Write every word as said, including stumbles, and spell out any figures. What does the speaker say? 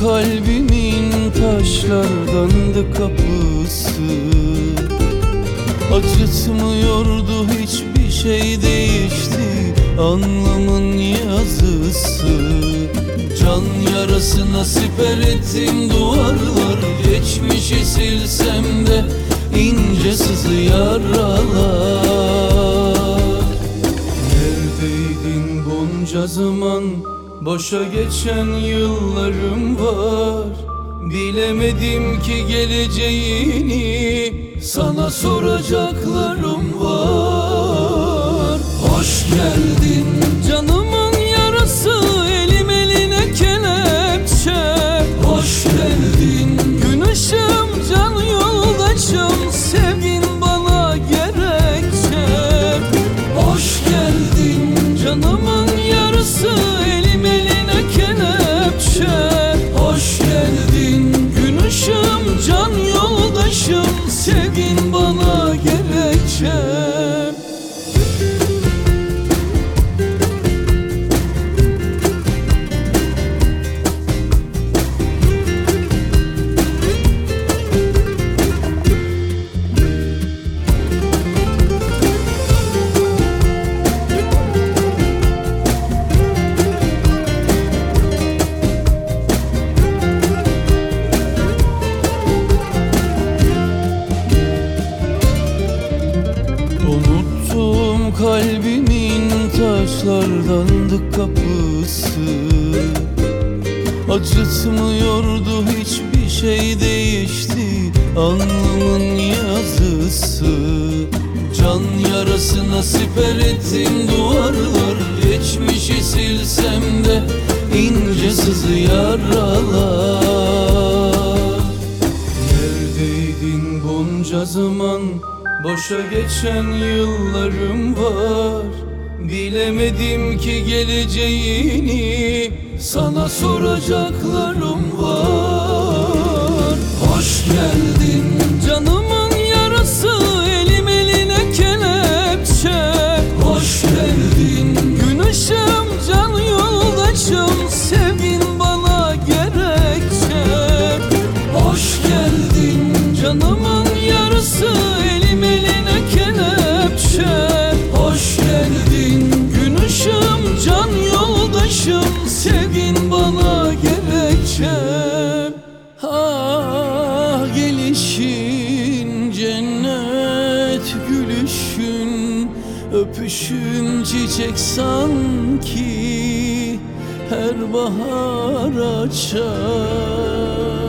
kalbimin taşlardandı kapısı. Acıtmıyordu, hiçbir şey değişti, anlamın yazısı. Can yarası nasip ettim duvarlar, geçmişi silsem de ince sızı yaralar. Neredeydin bunca zaman, boşa geçen yıllarım var. Bilemedim ki geleceğini, sana soracaklarım var. Hoş geldin canımın yarası, elim eline kelepçe. Hoş geldin gün ışığım, can yoldaşım, sevgin bana gerekçe. Hoş geldin canımın yarısı, elim eline kelepçe. Hoş geldin gün ışığım, can yoldaşım, sevgin bana gerekçe. Unuttum kalbimin taşlardandı kapısı. Acıtmıyordu, hiçbir şey değişti, alnımın yazısı. Can yarası nasip ettim duvarlar, geçmişi silsem de ince sızı yaralar. Neredeydin bunca zaman, boşa geçen yıllarım var. Bilemedim ki geleceğini, sana soracaklarım var. Hoş geldin canımın yarası, elim eline kelepçe. Hoş geldin gün ışığım, can yoldaşım, sevgin bana gerekçe. Hoş geldin canımın yarısı, elim eline kelepçe. Hoş geldin gün ışığım, can yoldaşım, sevgin bana gerekçe. Ah gelişin cennet, gülüşün, öpüşün çiçek sanki her bahar açar.